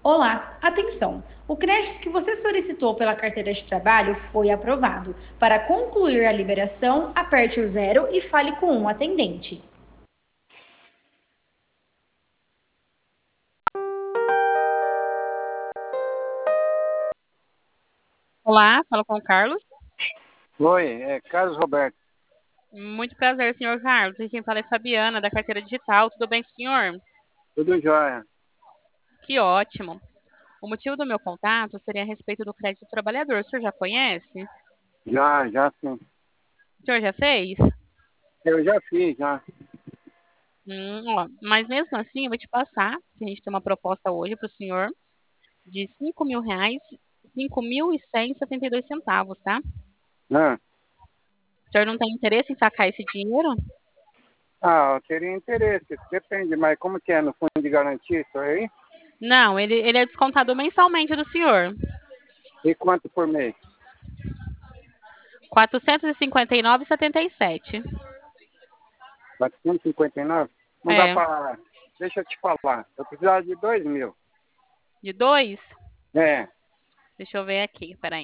Olá, atenção! O crédito que você solicitou pela carteira de trabalho foi aprovado. Para concluir a liberação, aperte o zero e fale com um atendente. Olá, falo com o Carlos. Oi, é Carlos Roberto. Muito prazer, senhor Carlos. E quem fala é Fabiana, da carteira digital. Tudo bem com o senhor? Tudo jóia? Que ótimo. O motivo do meu contato seria a respeito do crédito trabalhador. O senhor já conhece? Já sim. O senhor já fez? Eu já fiz, já. Ó, mas mesmo assim, eu vou te passar, que a gente tem uma proposta hoje para o senhor de R$ 5.000, 5.172 tá? Ah, O senhor não tem interesse em sacar esse dinheiro? eu teria interesse. Depende, mas como que é no fundo de garantia isso aí? Não, ele é descontado mensalmente do senhor. E quanto por mês? R$ 459,77. 459. Não dá É, para... Deixa eu te falar. Eu precisava de 2.000. de dois? É. Deixa eu ver aqui, peraí.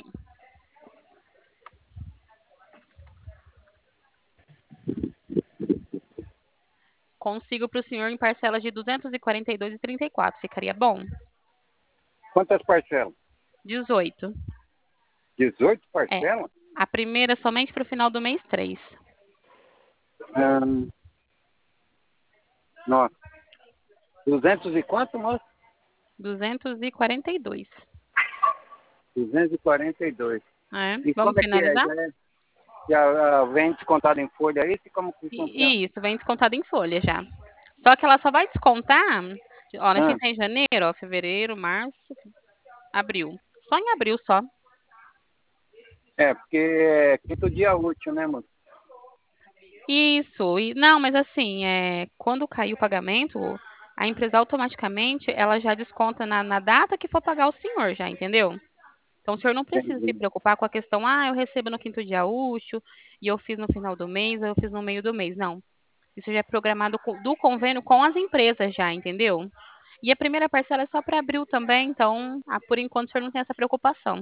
Consigo para o senhor em parcelas de 242,34. Ficaria bom? Quantas parcelas? 18. 18 É. parcelas? A primeira somente para o final do mês 3. Hum, nossa. 200 e quanto, moço? 242. 242. É. E Vamos como é que é? finalizar? Já vem descontado em folha aí? Como que funciona? Isso, vem descontado em folha já. Só que ela só vai descontar, ó, a Ah, gente tem janeiro, ó, fevereiro, março, abril. Só em abril só. porque é quinto dia útil, né, moço? Isso, não, mas assim, quando cair o pagamento, a empresa automaticamente ela já desconta na data que for pagar o senhor, já, entendeu? Então o senhor não precisa se Entendi. preocupar com a questão, eu recebo no quinto dia útil, e eu fiz no final do mês, ou eu fiz no meio do mês. Não. Isso já é programado do convênio com as empresas já, entendeu? E a primeira parcela é só para abril também, então, por enquanto o senhor não tem essa preocupação.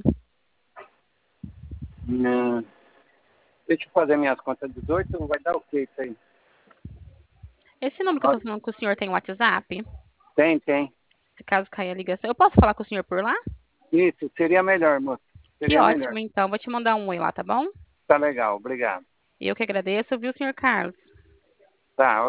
Não. Deixa eu fazer minhas contas. 18 vai dar o que isso aí? Esse número que eu Ó, tô falando com o senhor tem WhatsApp? tem. Se caso cair a ligação, eu posso falar com o senhor por lá? Isso, seria melhor, moço. Que Seria melhor. ótimo, então. Vou te mandar um oi lá, tá bom? Tá legal, obrigado. Eu que agradeço, viu, senhor Carlos? Tá,